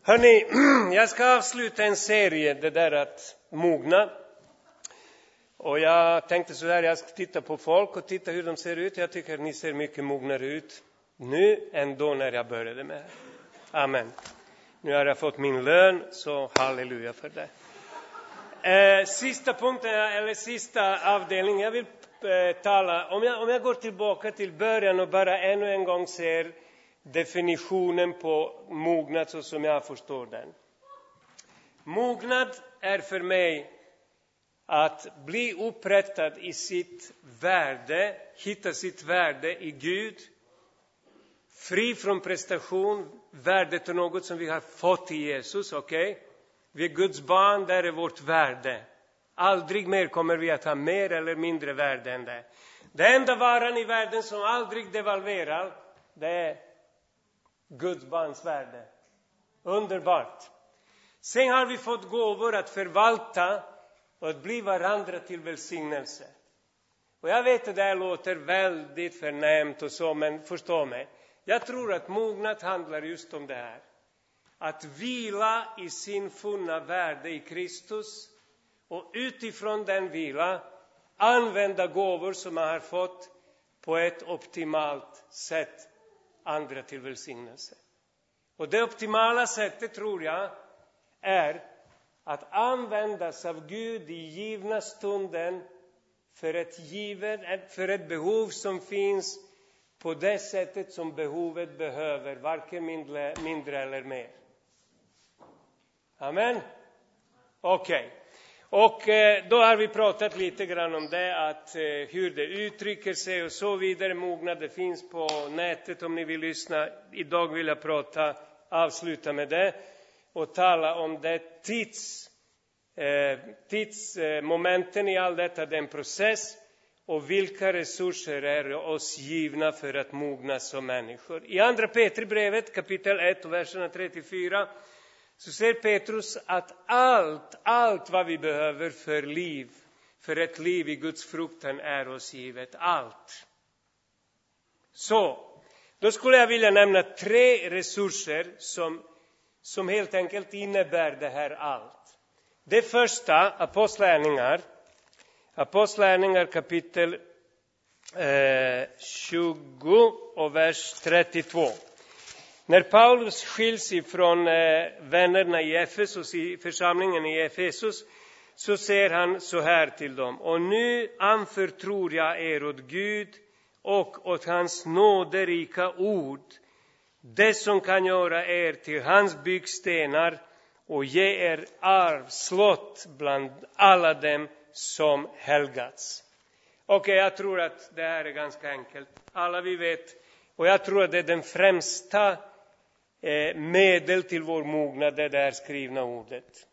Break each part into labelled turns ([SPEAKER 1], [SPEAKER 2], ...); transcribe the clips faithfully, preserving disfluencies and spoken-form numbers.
[SPEAKER 1] Hörrni, jag ska avsluta en serie, det där att mogna. Och jag tänkte så här, jag ska titta på folk och titta hur de ser ut. Jag tycker att ni ser mycket mognare ut nu än då när jag började med det. Amen. Nu har jag fått min lön, så halleluja för det. Eh, sista punkten, eller sista avdelningen, jag vill eh, tala, om jag, om jag går tillbaka till början och bara ännu en gång ser definitionen på mognad så som jag förstår den. Mognad är för mig att bli upprättad i sitt värde, hitta sitt värde i Gud, fri från prestation, värdet är något som vi har fått i Jesus, okej? Okay? Vi är Guds barn, där är vårt värde. Aldrig mer kommer vi att ha mer eller mindre värde än det. Det enda varan i världen som aldrig devalverar, det är Guds barns värde. Underbart. Sen har vi fått gåvor att förvalta och att bli varandra till välsignelse. Och jag vet att det här låter väldigt förnämt och så, men förstå mig. Jag tror att mognad handlar just om det här. Att vila i sin funna värde i Kristus och utifrån den vila använda gåvor som man har fått på ett optimalt sätt, andra till välsignelse. Och det optimala sättet tror jag är att användas av Gud i givna stunden för ett givet, för ett behov som finns på det sättet som behovet behöver, varken mindre, mindre eller mer. Amen. Okej. Okay. Och eh, då har vi pratat lite grann om det, att eh, hur det uttrycker sig och så vidare. Mognad, det finns på nätet om ni vill lyssna. Idag vill jag prata, avsluta med det och tala om det tids, eh, tidsmomenten i all detta, den process och vilka resurser är oss givna för att mogna som människor. I andra Petribrevet kapitel ett och verserna trettiofyra så säger Petrus att allt, allt vad vi behöver för liv, för ett liv i Guds fruktan är oss givet. Allt. Så, då skulle jag vilja nämna tre resurser som, som helt enkelt innebär det här allt. Det första, Apostlagärningar, Apostlagärningar kapitel eh, tjugo och vers trettiotvå. När Paulus skiljs ifrån eh, vännerna i Efesus, i församlingen i Efesus, så säger han så här till dem: och nu anförtror jag er åt Gud och åt hans nåderika ord, det som kan göra er till hans byggstenar och ge er arvslott bland alla dem som helgats. Okej, okay, jag tror att det här är ganska enkelt. Alla vi vet, och jag tror att det är den främsta eh, medel till vår mognad, det där skrivna ordet.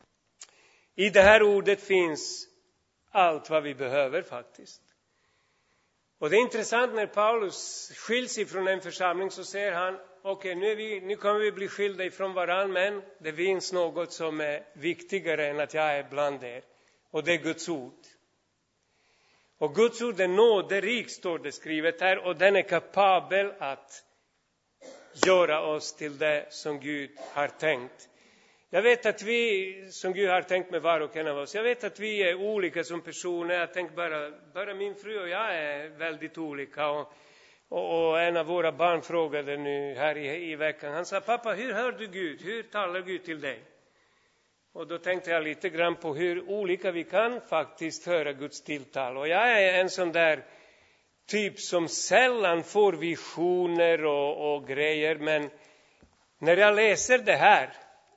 [SPEAKER 1] I det här ordet finns allt vad vi behöver faktiskt. Och det är intressant, när Paulus skiljs ifrån en församling så säger han: okej, okay, nu, nu kommer vi bli skilda ifrån varann, men det finns något som är viktigare än att jag är bland er. Och det är Guds ord. Och Guds ord är nåderik, står det skrivet här, och den är kapabel att göra oss till det som Gud har tänkt. Jag vet att vi, som Gud har tänkt med var och en av oss, jag vet att vi är olika som personer. Jag tänker bara, bara min fru och jag är väldigt olika. Och, och, och en av våra barn frågade nu här i, i veckan, han sa: pappa, hur hör du Gud? Hur talar Gud till dig? Och då tänkte jag lite grann på hur olika vi kan faktiskt höra Guds tilltal. Och jag är en sån där typ som sällan får visioner och, och grejer. Men när jag läser det här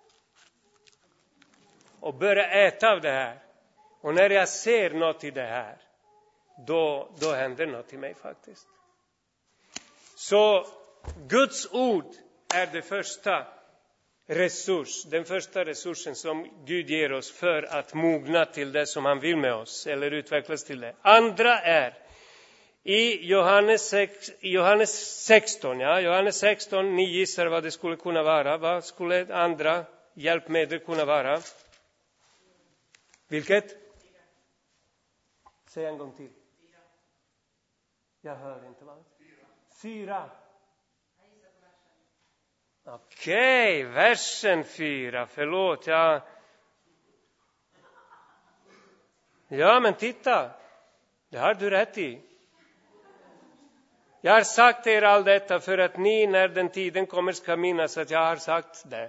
[SPEAKER 1] och börjar äta av det här, och när jag ser något i det här, då, då händer något i mig faktiskt. Så Guds ord är det första resurs, den första resursen som Gud ger oss för att mogna till det som han vill med oss, eller utvecklas till det. Andra är i Johannes, sex, Johannes sexton, ja, Johannes sexton, ni gissar vad det skulle kunna vara. Vad skulle andra hjälpmedel kunna vara? Vilket? Säg en gång till. Jag hör inte vad. Fyra. Okej, versen fyra. Förlåt, jag... Ja, men titta. Det har du rätt i. Jag har sagt er all detta för att ni när den tiden kommer ska minnas att jag har sagt det.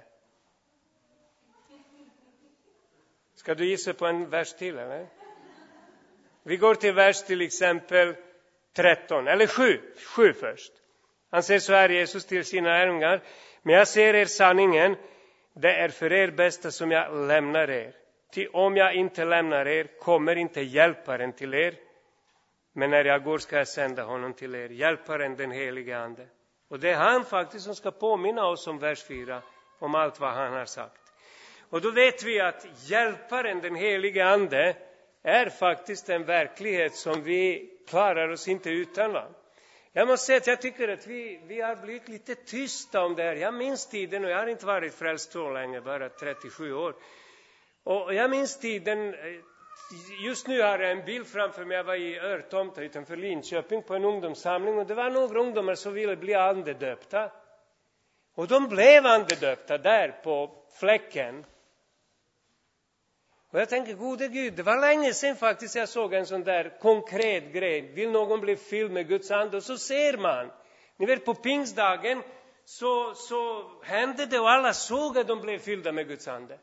[SPEAKER 1] Ska du gissa på en vers till, eller? Vi går till vers till exempel tretton, eller sju. sju först. Han säger så här, Jesus till sina lärjungar. Men jag säger er sanningen, det är för er bästa som jag lämnar er. Ty om jag inte lämnar er, kommer inte hjälparen till er. Men när jag går ska jag sända honom till er, hjälparen den helige ande. Och det är han faktiskt som ska påminna oss om vers fyra, om allt vad han har sagt. Och då vet vi att hjälparen den helige ande är faktiskt en verklighet som vi klarar oss inte utan. Va? Jag måste säga att jag tycker att vi, vi har blivit lite tysta om det här. Jag minns tiden, och jag har inte varit frälst så länge, bara trettiosju år. Och jag minns tiden, just nu har jag en bild framför mig. Jag var i Örtomta utanför Linköping på en ungdomssamling. Och det var några ungdomar som ville bli andedöpta. Och de blev andedöpta där på fläcken. Och jag tänker, gode Gud, det var länge sedan faktiskt jag såg en sån där konkret grej. Vill någon bli fylld med Guds ande? Och så ser man. Ni vet, på pingsdagen så, så hände det och alla såg att de blev fyllda med Guds ande.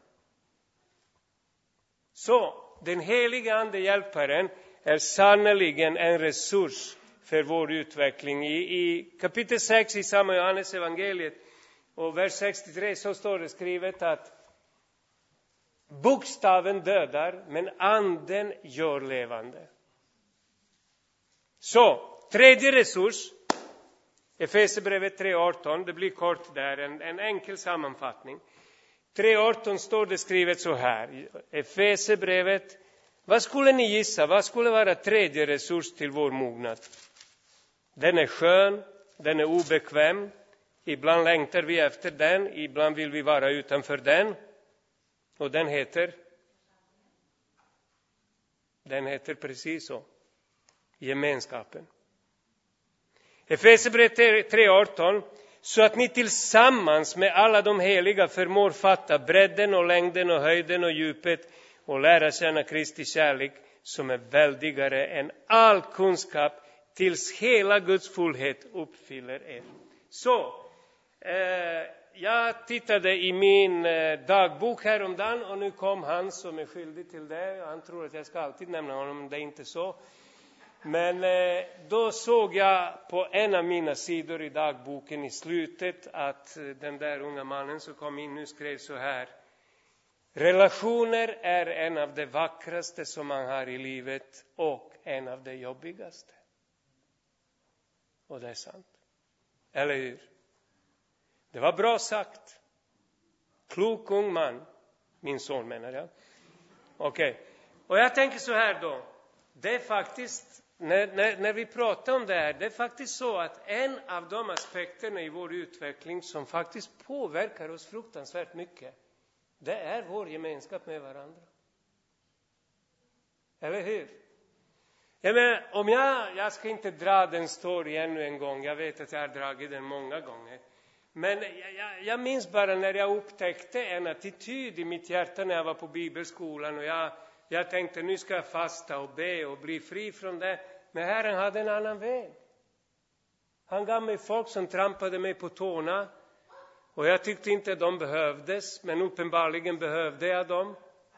[SPEAKER 1] Så, den heliga ande hjälparen är sannoliken en resurs för vår utveckling. I, i kapitel sex i samma Johannes evangeliet och vers sextiotre så står det skrivet att bokstaven dödar, men anden gör levande. Så, tredje resurs, Efesierbrevet tre arton, det blir kort där, en, en enkel sammanfattning. tre arton står det skrivet så här, Efesierbrevet, vad skulle ni gissa, vad skulle vara tredje resurs till vår mognad? Den är skön, den är obekväm, ibland längtar vi efter den, ibland vill vi vara utanför den. Och den heter, den heter precis så, gemenskapen. Efesierbrevet tre arton, så att ni tillsammans med alla de heliga förmår fatta bredden och längden och höjden och djupet och lära känna Kristi kärlek som är väldigare än all kunskap tills hela Guds fullhet uppfyller er. Så, eh, jag tittade i min eh, dagbok häromdagen och nu kom han som är skyldig till det. Han tror att jag ska alltid nämna honom, men det är inte så. Men eh, då såg jag på en av mina sidor i dagboken i slutet att eh, den där unga mannen som kom in nu skrev så här. Relationer är en av de vackraste som man har i livet och en av de jobbigaste. Och det är sant. Eller hur? Det var bra sagt. Klok ung man. Min son menar jag. Okej. Okay. Och jag tänker så här då. Det är faktiskt, när, när, när vi pratar om det här, det är faktiskt så att en av de aspekterna i vår utveckling som faktiskt påverkar oss fruktansvärt mycket, det är vår gemenskap med varandra. Eller hur? Jag menar, om jag, jag ska inte dra den story ännu en gång. Jag vet att jag har dragit den många gånger. Men jag, jag, jag minns bara när jag upptäckte en attityd i mitt hjärta när jag var på bibelskolan. Och jag, jag tänkte, nu ska jag fasta och be och bli fri från det. Men Herren hade en annan väg. Han gav mig folk som trampade mig på tårna. Och jag tyckte inte att de behövdes. Men uppenbarligen behövde jag dem.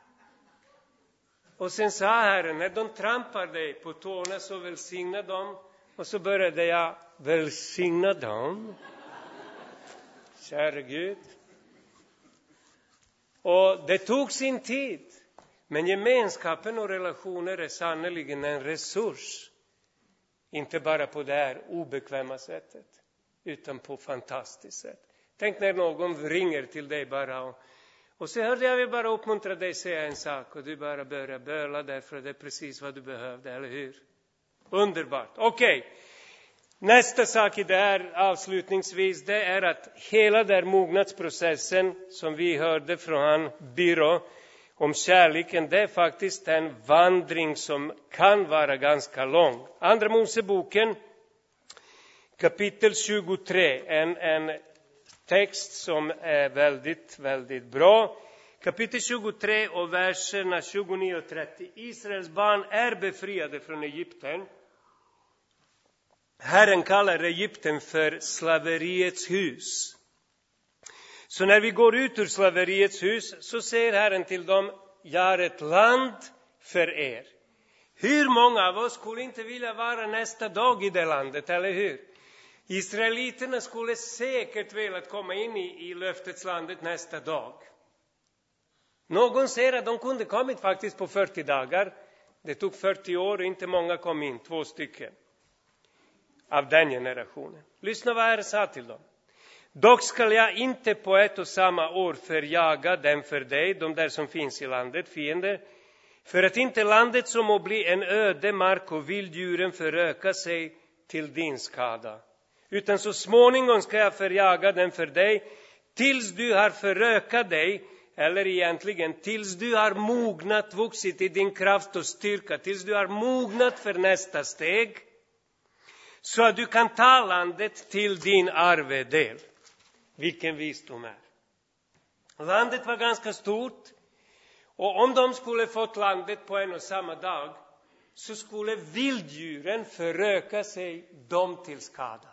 [SPEAKER 1] Och sen sa Herren, när de trampar dig på tårna så välsigna dem. Och så började jag välsigna dem. Kära Gud. Och det tog sin tid. Men gemenskapen och relationer är sannoliken en resurs. Inte bara på det här obekväma sättet. Utan på fantastiskt sätt. Tänk när någon ringer till dig bara. Och, och så hörde jag vill bara uppmuntra dig säga en sak. Och du bara börjar böla därför att det är precis vad du behövde. Eller hur? Underbart. Okej. Okay. Nästa sak i det här avslutningsvis, det är att hela den mognadsprocessen som vi hörde från han Byrå om kärleken, det är faktiskt en vandring som kan vara ganska lång. Andra Moseboken kapitel tjugotre, en, en text som är väldigt, väldigt bra. Kapitel tjugotre och verserna tjugonio och trettio. Israels barn är befriade från Egypten. Herren kallar Egypten för slaveriets hus. Så när vi går ut ur slaveriets hus så säger Herren till dem: jag har ett land för er. Hur många av oss skulle inte vilja vara nästa dag i det landet, eller hur? Israeliterna skulle säkert vilja komma in i, i löftets landet nästa dag. Någon säger att de kunde kommit faktiskt på fyrtio dagar. Det tog fyrtio år och inte många kom in, två stycken av den generationen. Lyssna vad Herren sa till dem. Dock skall jag inte på ett och samma år förjaga dem för dig, de där som finns i landet, fiender, för att inte landet som må bli en öde mark och vilddjuren föröka sig till din skada. Utan så småningom ska jag förjaga dem för dig, tills du har förökat dig, eller egentligen tills du har mognat, vuxit i din kraft och styrka, tills du har mognat för nästa steg, så att du kan ta landet till din arvedel. Vilken visdom är. Landet var ganska stort, och om de skulle fått landet på en och samma dag, så skulle vilddjuren föröka sig dem till skada.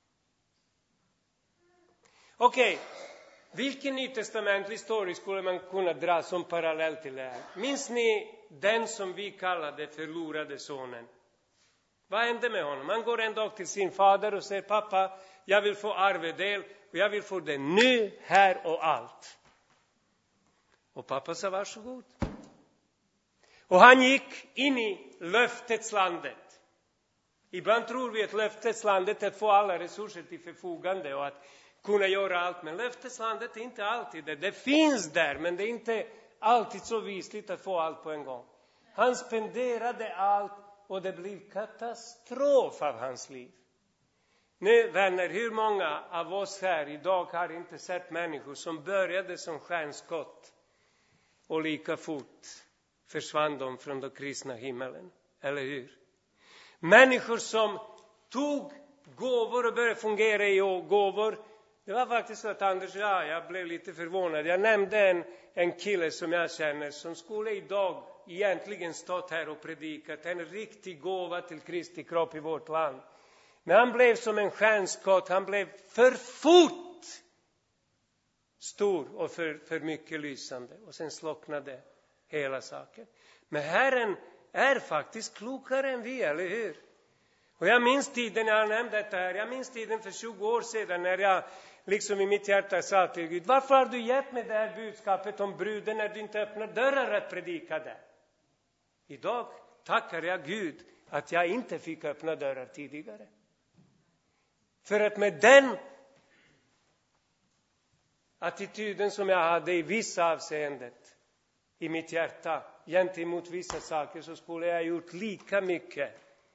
[SPEAKER 1] Okej, okay. Vilken nytestamentlig story skulle man kunna dra som parallell till det här? Minns ni den som vi kallade förlorade sonen? Vad hände med honom? Han går en dag till sin fader och säger: pappa, jag vill få arvedel och jag vill få det nu, här och allt. Och pappa sa: varsågod. Och han gick in i löftets landet. Ibland tror vi att löftets landet är att få alla resurser till förfogande och att kunna göra allt. Men löftets landet är inte alltid det. Det finns där, men det är inte alltid så visligt att få allt på en gång. Han spenderade allt och det blev katastrof av hans liv. Nu vänner, hur många av oss här idag har inte sett människor som började som stjärnskott och lika fort försvann de från den kristna himmelen, eller hur? Människor som tog gåvor och började fungera i gåvor. Det var faktiskt så att Anders, ja, jag blev lite förvånad. Jag nämnde en, en kille som jag känner som skulle idag egentligen stått här och predikat en riktig gåva till Kristi kropp i vårt land. Men han blev som en stjärnskott, han blev för fort stor och för, för mycket lysande. Och sen slocknade hela saken. Men Herren är faktiskt klokare än vi, eller hur? Och jag minns tiden, jag har nämnt detta här, jag minns tiden för tjugo år sedan när jag liksom i mitt hjärta sa till Gud: varför har du gett mig det här budskapet om bruden när du inte öppnar dörrar att predika det? Idag tackar jag Gud att jag inte fick öppna dörrar tidigare. För att med den attityden som jag hade i vissa avseendet i mitt hjärta gentemot vissa saker, så skulle jag ha gjort lika mycket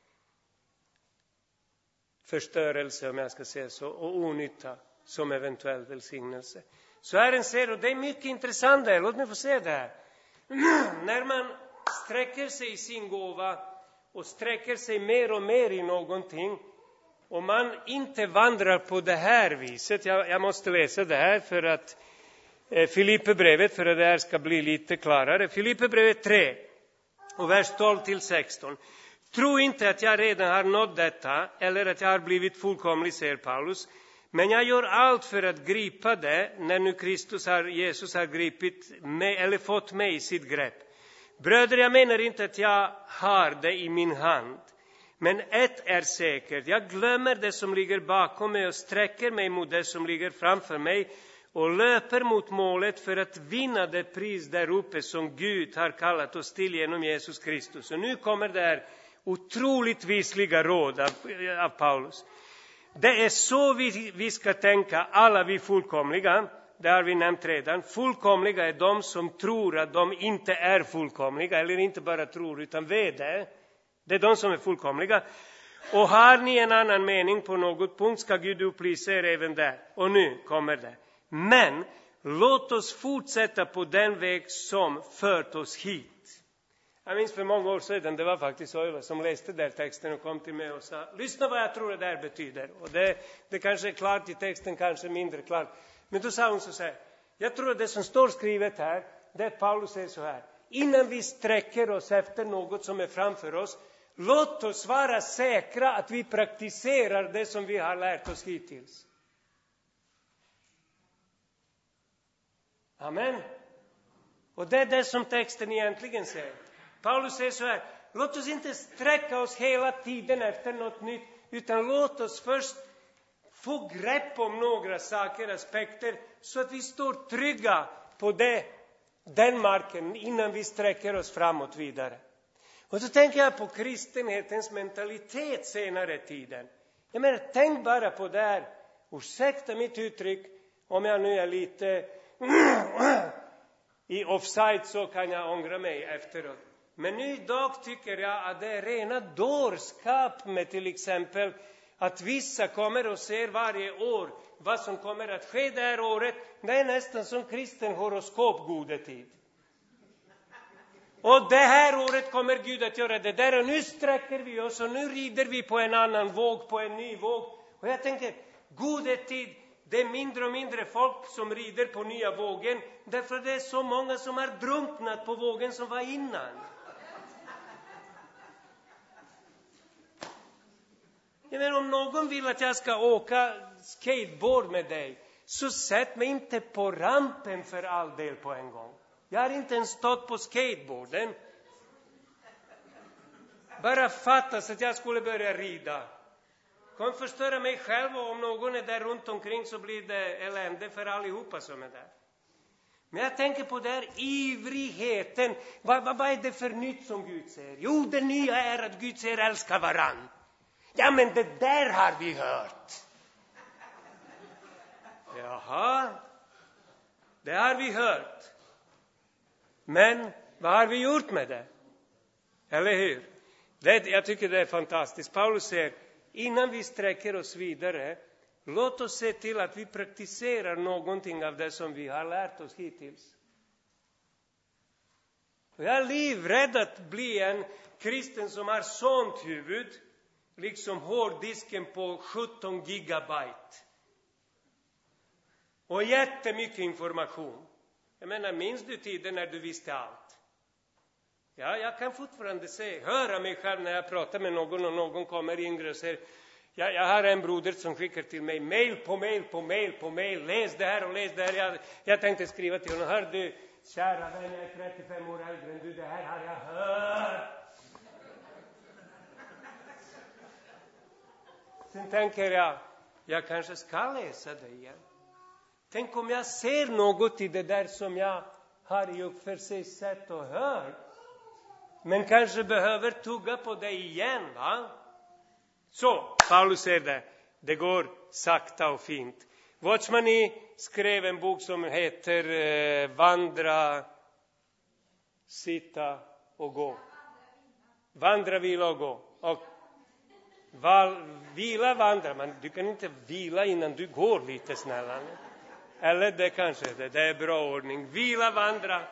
[SPEAKER 1] förstörelse, om jag ska säga så, och onytta som eventuell välsignelse. Så Herren ser, och det är mycket intressant där, låt mig få se det här. När man sträcker sig i sin gåva och sträcker sig mer och mer i någonting, och man inte vandrar på det här viset. Jag, jag måste läsa det här för att eh, Filipperbrevet, för att det här ska bli lite klarare. Filipperbrevet tre och vers tolv till sexton. Tro inte att jag redan har nått detta eller att jag har blivit fullkomlig, säger Paulus. Men jag gör allt för att gripa det när nu Kristus har, Jesus har gripit mig, eller fått mig i sitt grepp. Bröder, jag menar inte att jag har det i min hand. Men ett är säkert, jag glömmer det som ligger bakom mig och sträcker mig mot det som ligger framför mig och löper mot målet för att vinna det pris där uppe som Gud har kallat oss till genom Jesus Kristus. Och nu kommer det här otroligt visliga råd av, av Paulus. Det är så vi, vi ska tänka, alla vi fullkomliga. Det har vi nämnt redan. Fullkomliga är de som tror att de inte är fullkomliga, eller inte bara tror utan vet det. Det är de som är fullkomliga. Och har ni en annan mening på något punkt ska Gud upplysa er även där. Och nu kommer det. Men låt oss fortsätta på den väg som fört oss hit. Jag minns för många år sedan, det var faktiskt Oila som läste den texten och kom till mig och sa, lyssna vad jag tror det där betyder. Och det, det kanske är klart i texten, kanske mindre klart. Men då sa hon så här, jag tror att det som står skrivet här, det är att Paulus säger så här, innan vi sträcker oss efter något som är framför oss, låt oss vara säkra att vi praktiserar det som vi har lärt oss hittills. Amen. Och det är det som texten egentligen säger. Paulus säger så här, låt oss inte sträcka oss hela tiden efter något nytt, utan låt oss först få grepp om några saker, aspekter, så att vi står trygga på det, den marken innan vi sträcker oss framåt vidare. Och så tänker jag på kristenhetens mentalitet senare tiden. Jag menar, tänk bara på det här, ursäkta mitt uttryck, om jag nu är lite i offside så kan jag ångra mig efteråt. Men nu idag tycker jag att det är rena dårskap med till exempel att vissa kommer och ser varje år vad som kommer att ske det här året. Det är nästan som kristen horoskop godetid. Och det här året kommer Gud att göra det där och nu sträcker vi oss och nu rider vi på en annan våg, på en ny våg. Och jag tänker, godetid, det är mindre och mindre folk som rider på nya vågen. Därför det är så många som har drunknat på vågen som var innan. Jag menar, om någon vill att jag ska åka skateboard med dig, så sätt mig inte på rampen för all del på en gång. Jag har inte ens stått på skateboarden. Bara fattas att jag skulle börja rida. Kom förstöra mig själv, och om någon är där runt omkring så blir det elände för allihopa som är där. Men jag tänker på den ivrigheten. Vad, vad, vad är det för nytt som Gud säger? Jo, det nya är att Gud säger älska varann. Ja, men det där har vi hört. Jaha, det har vi hört. Men vad har vi gjort med det? Eller hur? Det, jag tycker det är fantastiskt. Paulus säger, innan vi sträcker oss vidare, låt oss se till att vi praktiserar någonting av det som vi har lärt oss hittills. Och jag är livrädd att bli en kristen som har sånt huvud, liksom hårddisken på sjutton gigabyte. Och jättemycket information. Jag menar, minns du tiden när du visste allt? Ja, jag kan fortfarande se, höra mig själv när jag pratar med någon och någon kommer yngre och säger, ja, jag har en broder som skickar till mig mail på mail på mail på mail, läs det här och läs det här. Jag, jag tänkte skriva till honom, hör du, kära vän, jag är trettiofem år äldre än du, det här har jag hört. Sen tänker jag, jag kanske ska läsa det igen. Tänk om jag ser något i det där som jag har i och för sig sett och hört. Men kanske behöver tugga på det igen, va? Så, Paulus säger det. Det går sakta och fint. Watchman Nee skrev en bok som heter eh, Vandra, sitta och gå. Vandra, vila och gå. Och val, vila, vandra. Men du kan inte vila innan du går lite snälla. Eller det kanske det. Det är bra ordning. Vila, vandra.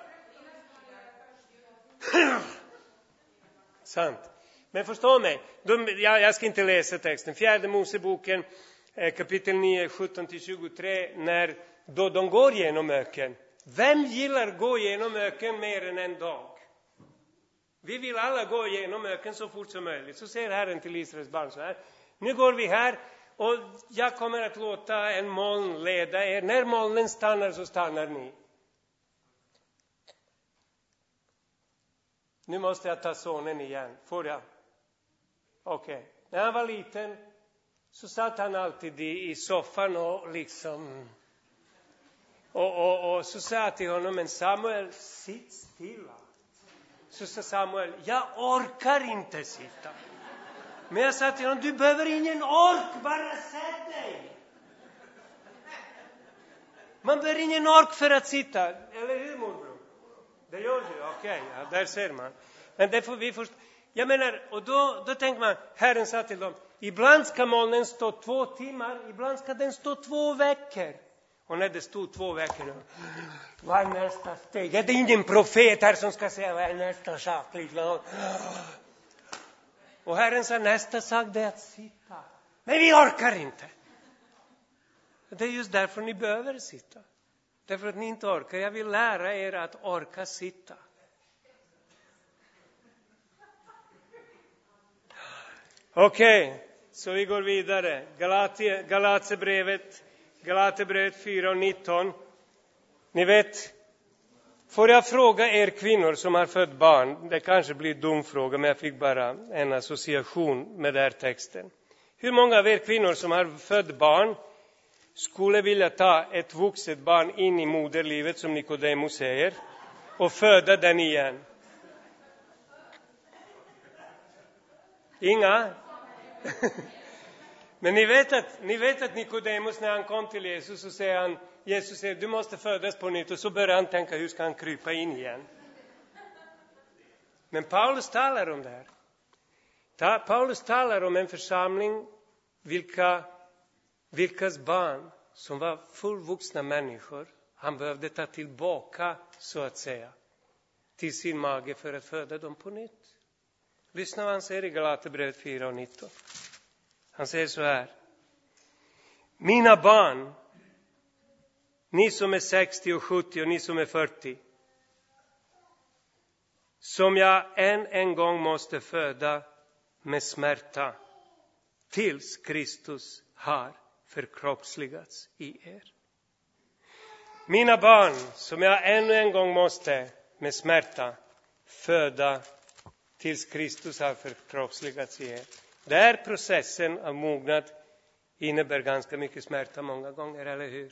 [SPEAKER 1] Sant. Men förstå mig. De, jag, jag ska inte läsa texten. Fjärde Moseboken, eh, kapitel nio, sjutton till tjugotre. När då de går genom öken. Vem gillar gå genom öken mer än en dag? Vi vill alla gå genom öken så fort som möjligt. Så säger Herren till Israels barn så här. Nu går vi här. Och jag kommer att låta en moln leda er. När molnen stannar så stannar ni. Nu måste jag ta sonen igen. Får jag? Okej. Okay. När han var liten så satt han alltid i, i soffan och liksom... Och, och, och så sa jag till honom, men Samuel, sitt stilla. Så sa Samuel, jag orkar inte sitta. Men jag sa till honom, du behöver ingen ork, bara sätt dig. Man behöver ingen ork för att sitta. Eller hur, morbror? Det gör du, okej, okay, ja, där ser man. Men det får vi först. Jag menar, och då, då tänker man, Herren sa till dem, ibland ska molnen stå två timmar, ibland ska den stå två veckor. Och när det stod två veckor nu, vad är nästa steg? Det är ingen profet här som ska säga vad är nästa sak. Liksom. Och Herren sa nästa sak det är att sitta. Men vi orkar inte. Det är just därför ni behöver sitta. Därför att ni inte orkar. Jag vill lära er att orka sitta. Okej, okay, så vi går vidare. Galatie, Galaterbrevet, Galaterbrevet fyra och nitton. Ni vet, får jag fråga er kvinnor som har fött barn, det kanske blir en dum fråga, men jag fick bara en association med den här texten. Hur många av er kvinnor som har fött barn skulle vilja ta ett vuxet barn in i moderlivet, som Nikodemus säger, och föda den igen? Inga? Men ni vet att, ni vet att Nikodemus, när han kom till Jesus, så säger han, Jesus säger, du måste födas på nytt. Och så börjar han tänka, hur ska han krypa in igen? Men Paulus talar om det här. Ta, Paulus talar om en församling, vilka, vilkas barn som var fullvuxna människor, han behövde ta tillbaka, så att säga, till sin mage för att föda dem på nytt. Lyssna vad han säger i Galaterbrevet fyra och nitton. Han säger så här. Mina barn, ni som är sextio och sjuttio och ni som är fyrtio, som jag än en gång måste föda med smärta tills Kristus har förkroppsligats i er. Mina barn, som jag ännu en gång måste med smärta föda tills Kristus har förkroppsligats i er. Den här processen av mognad innebär ganska mycket smärta många gånger, eller hur?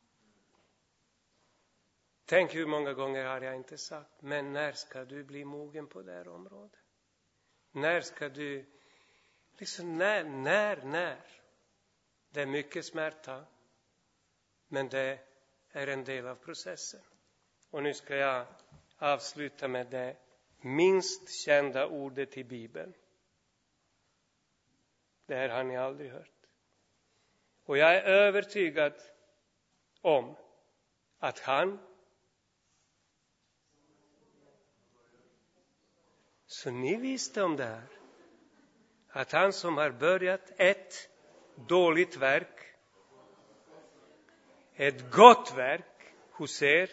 [SPEAKER 1] Tänk hur många gånger har jag inte sagt, men när ska du bli mogen på det här området? När ska du, liksom när, när, när? Det är mycket smärta, men det är en del av processen. Och nu ska jag avsluta med det minst kända ordet i Bibeln. Det här har ni aldrig hört. Och jag är övertygad om att han, så ni visste om det här, att han som har börjat ett dåligt verk, ett gott verk hos er,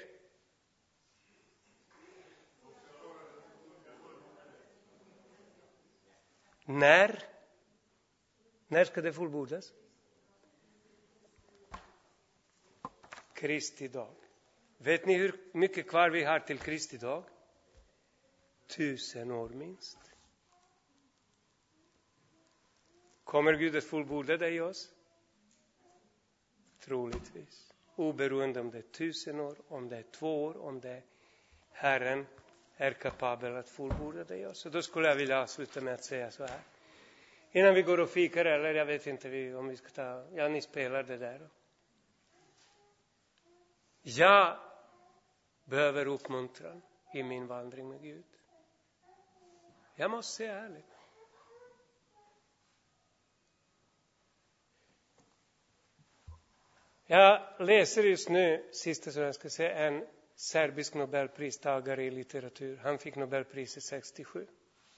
[SPEAKER 1] när när ska det fullbordas? Kristi dag. Vet ni hur mycket kvar vi har till Kristi dag? Tusen år minst. Kommer Gud att fullborda det i oss? Troligtvis. Oberoende om det är tusen år, om det är två år, om det är Herren är kapabel att fullborda det i oss. Så då skulle jag vilja avsluta med att säga så här. Innan vi går och fikar, eller jag vet inte om vi ska ta, ja ni spelar det där. Jag behöver uppmuntran i min vandring med Gud. Jag måste säga ärligt. Jag läser just nu, sista som jag ska säga, en serbisk nobelpristagare i litteratur. Han fick Nobelpriset sextiosju.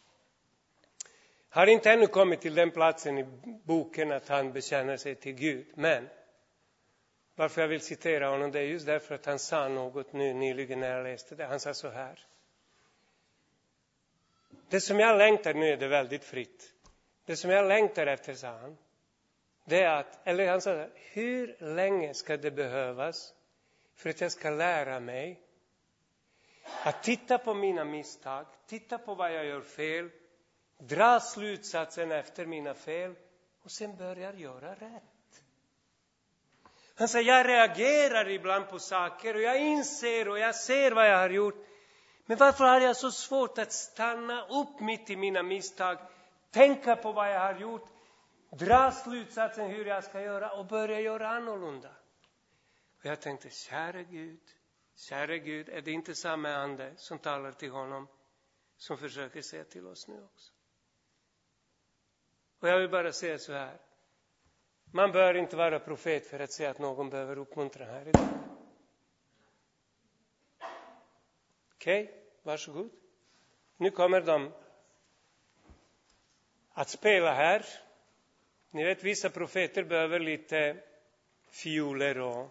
[SPEAKER 1] Har inte ännu kommit till den platsen i boken att han bekänner sig till Gud. Men varför jag vill citera honom, det är just därför att han sa något nu nyligen när jag läste det. Han sa så här. Det som jag längtar, nu är det väldigt fritt. Det som jag längtar efter, sa han, det är att, eller han sa, hur länge ska det behövas för att jag ska lära mig att titta på mina misstag, titta på vad jag gör fel, dra slutsatsen efter mina fel och sen börjar göra rätt. Han säger, jag reagerar ibland på saker och jag inser och jag ser vad jag har gjort. Men varför har jag så svårt att stanna upp mitt i mina misstag, tänka på vad jag har gjort, dra slutsatsen hur jag ska göra och börja göra annorlunda? Och jag tänkte, kära Gud, kära Gud, är det inte samma ande som talar till honom som försöker säga till oss nu också? Och jag vill bara säga så här. Man bör inte vara profet för att säga att någon behöver uppmuntran här idag. Okej, okay, varsågod. Nu kommer de att spela här. Ni vet, vissa profeter behöver lite fioler och,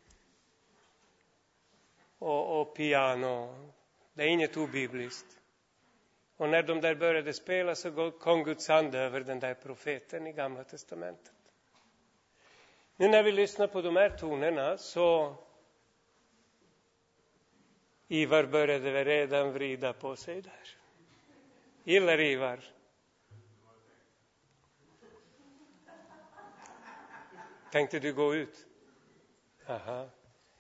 [SPEAKER 1] och, och piano. Det är inget obibliskt. Och när de där började spela så kom Guds ande över den där profeten i Gamla testamentet. Nu när vi lyssnar på de här tonerna så Ivar började redan vrida på sig där. Gillar Ivar? Tänkte du gå ut? Aha.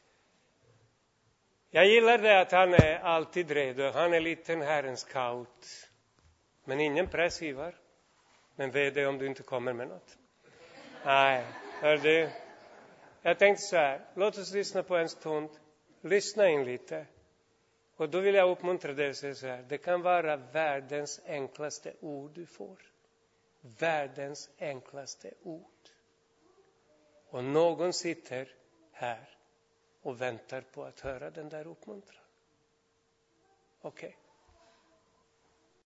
[SPEAKER 1] Jag gillar det att han är alltid redo. Han är lite en Herrens scout. Men ingen press, Ivar. Men vet det om du inte kommer med något. Nej, hör du. Jag tänkte så här. Låt oss lyssna på en stund. Lyssna in lite. Och då vill jag uppmuntra dig att säga så här. Det kan vara världens enklaste ord du får. Världens enklaste ord. Och någon sitter här och väntar på att höra den där uppmuntran. Okej. Okay.